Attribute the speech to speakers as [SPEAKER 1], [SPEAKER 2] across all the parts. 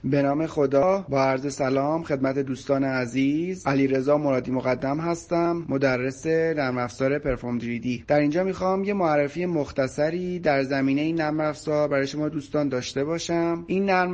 [SPEAKER 1] به نام خدا. با عرض سلام خدمت دوستان عزیز، علیرضا مرادی مقدم هستم، مدرس نرم افزار پرفورم 3D. در اینجا میخوام یه معرفی مختصری در زمینه این نرم افزار برای شما دوستان داشته باشم. این نرم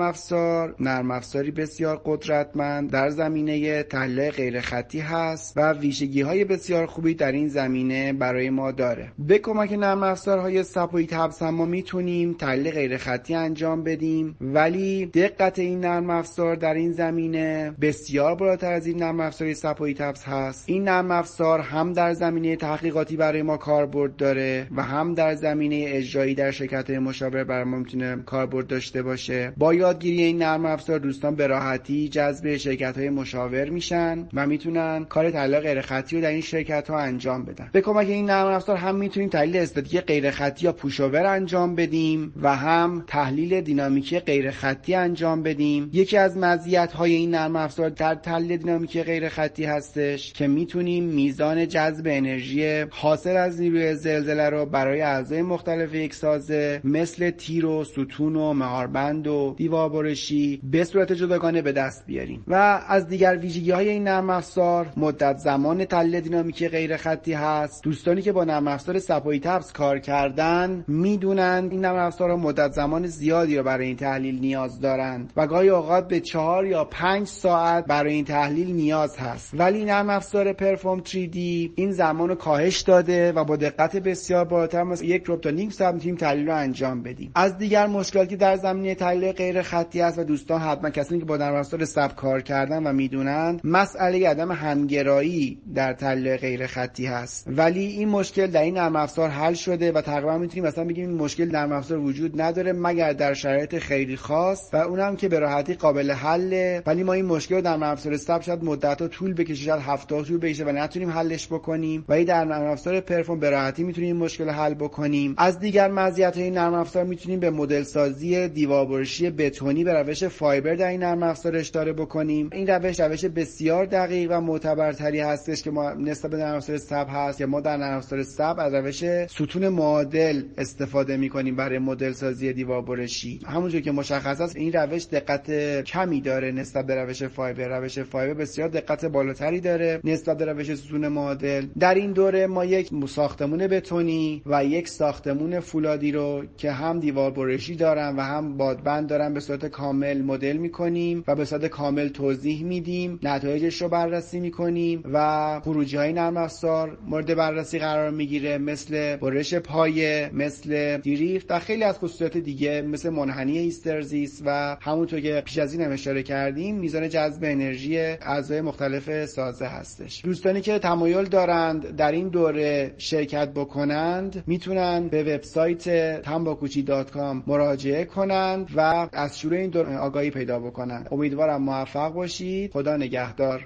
[SPEAKER 1] افزاری بسیار قدرتمند در زمینه تحلیل غیر خطی هست و ویژگی‌های بسیار خوبی در این زمینه برای ما داره. به کمک نرم افزارهای SAP و ETABS ما میتونیم تحلیل غیر خطی انجام بدیم، ولی دقت این نرم افزار در این زمینه بسیار بالاتر از این نرم افزار SAP و ETABS هست. این نرم افزار هم در زمینه تحقیقاتی برای ما کاربرد داره و هم در زمینه اجرایی در شرکت‌های مشابه برای ما میتونه کاربرد داشته باشه. با یادگیری این نرم افزار دوستان به راحتی جذب شرکت‌های مشاور میشن و میتونن کار تحلیل غیر خطی رو در این شرکت‌ها انجام بدن. به کمک این نرم افزار هم میتونیم تحلیل استاتیک غیر خطی یا پوشاور انجام بدیم و هم تحلیل دینامیکی غیر خطی انجام بدیم. یکی از مزیت‌های این نرم افزار در تحلیل دینامیکی غیر خطی هستش که میتونیم میزان جذب انرژی حاصل از نیروی زلزله رو برای اعضای مختلف یک سازه مثل تیر و ستون و مهاربند و دیوار برشی به صورت جداگانه به دست بیاریم. و از دیگر ویژگی‌های این نرم افزار مدت زمان تحلیل دینامیکی غیر خطی هست. دوستانی که با نرم افزار SAP و ETABS کار کردن میدونن این نرم افزارها مدت زمان زیادی رو برای این تحلیل نیاز دارند و گاهی اوقات به 4 یا 5 ساعت برای این تحلیل نیاز هست، ولی نرم افزار پرفورم 3D این زمان رو کاهش داده و با دقت بسیار بالاتر مثل 1 تا نیم ساعت میتونیم تحلیل رو انجام بدیم. از دیگر مشکلاتی در زمینه تحلیل غیر خطی است و دوستان حتما کسانی که با نرم افزار SAP کار کردن و میدونن مسئله عدم همگرایی در تحلیل غیر خطی هست، ولی این مشکل در این نرم افزار حل شده و تقریبا میتونیم مثلا بگیم این مشکل در نرم افزار وجود نداره مگر در شرایط خیلی خاص و اونم که به راحتی قابل حله. ولی ما این مشکل رو در نرم افزار SAP شاید مدت‌ها طول بکشه، شاید هفته‌ها طول بکشه و نتونیم حلش بکنیم، ولی در نرم افزار پرفورم به راحتی میتونیم این مشکل رو حل بکنیم. از دیگر مزیت‌های این نرم افزار میتونیم به مدل سازی دیواربرشی بتونی به روش فایبر در این نرم افزار اشاره بکنیم. این روش بسیار دقیق و معتبرتری هستش که ما نسبت به نرم افزار SAP هست، یا ما در نرم افزار SAP از روش ستون معادل استفاده می‌کنیم برای مدل سازی دیواربرشی. همونجوری که مشخص است این روش دقت کمی داره نسبت به روش فایبر. روش فایبر بسیار دقت بالاتری داره نسبت به روش ستون معادل. در این دوره ما یک ساختمون بتونی و یک ساختمون فولادی رو که هم دیوار برشی دارن و هم بادبند دارن به صورت کامل مدل میکنیم و به صورت کامل توضیح میدیم، نتایجش رو بررسی میکنیم و خروجی‌های نرم افزار مورد بررسی قرار میگیره، مثل برش پایه، مثل دریفت و خیلی از خصوصیات دیگه مثل منحنی هیسترزیس و همونطور که پیش از این هم اشاره کردیم میزان جذب انرژی اعضای مختلف سازه هستش. دوستانی که تمایل دارند در این دوره شرکت بکنند میتونن به وبسایت tambakuchi.com مراجعه کنند و از شروع این دوره آگاهی پیدا بکنند. امیدوارم موفق باشید. خدا نگهدار.